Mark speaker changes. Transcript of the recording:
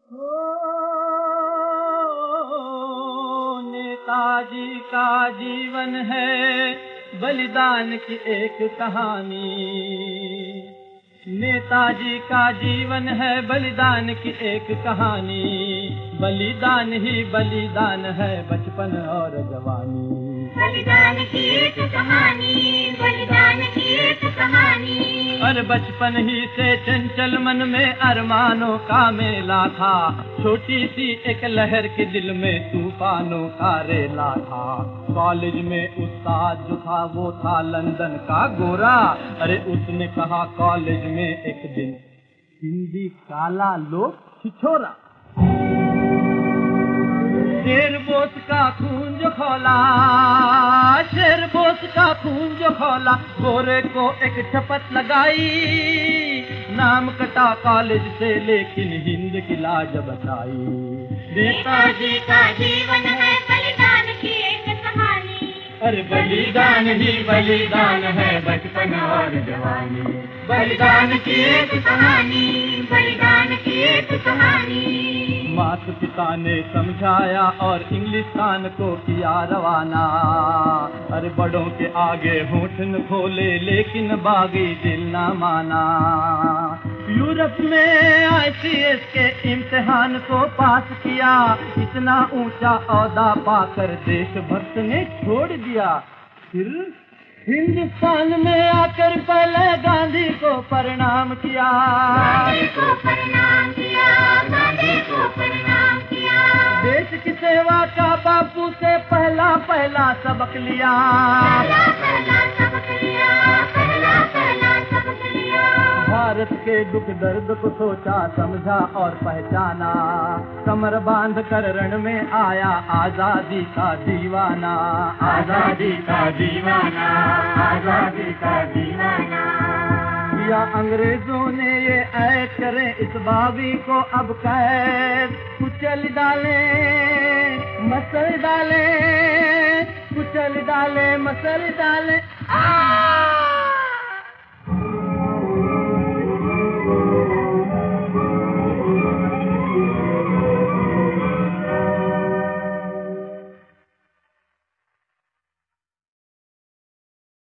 Speaker 1: नेताजी का जीवन है बलिदान की एक कहानी। नेताजी का जीवन है बलिदान की एक कहानी। बलिदान ही बलिदान है बचपन और जवानी।
Speaker 2: बलिदान की एक कहानी, बलिदान की एक कहानी।
Speaker 1: और बचपन ही से चंचल मन में अरमानों का मेला था। छोटी सी एक लहर के दिल में तूफानों का रेला था। कॉलेज में उस्ताद जो था वो था लंदन का गोरा। अरे उसने कहा कॉलेज में एक दिन, हिंदी काला लोग छिछोरा। शेर बोस का खून जो खौला, शेर बोस का खून जो खौला, गोरे को एक शपथ लगाई। नाम कटा कॉलेज से लेकिन हिंद की लाज बचाई।
Speaker 2: नेताजी का जीवन है बलिदान की एक कहानी।
Speaker 1: अरे बलिदान ही बलिदान है बचपन और जवानी।
Speaker 2: बलिदान की एक कहानी, बलिदान की एक कहानी।
Speaker 1: माता पिता ने समझाया और इंग्लिस्तान को किया रवाना। अरे बड़ों के आगे होठ न खोले लेकिन बागी दिल न माना। यूरोप में ICS के इम्तिहान को पास किया। इतना ऊंचा औहदा पाकर देशभक्त ने छोड़ दिया। फिर हिंदुस्तान में आकर पहले गांधी को प्रणाम किया।
Speaker 2: गांधी को प्रणाम किया, गांधी को प्रणाम किया।
Speaker 1: देश की सेवा का बापू से पहला पहला सबक लिया।
Speaker 2: पहला पहला सबक लिया, पहला पहला सबक लिया।
Speaker 1: भारत के दुख दर्द को सोचा समझा और पहचाना। कमर बांध कर रण में आया आजादी का दीवाना।
Speaker 2: आजादी का दीवाना, आजादी का दीवाना।
Speaker 1: या अंग्रेजों ने ये ऐद करें इस बागी को अब कैद। कुचल डाले मसल डाले, कुचल डाले मसल डाले।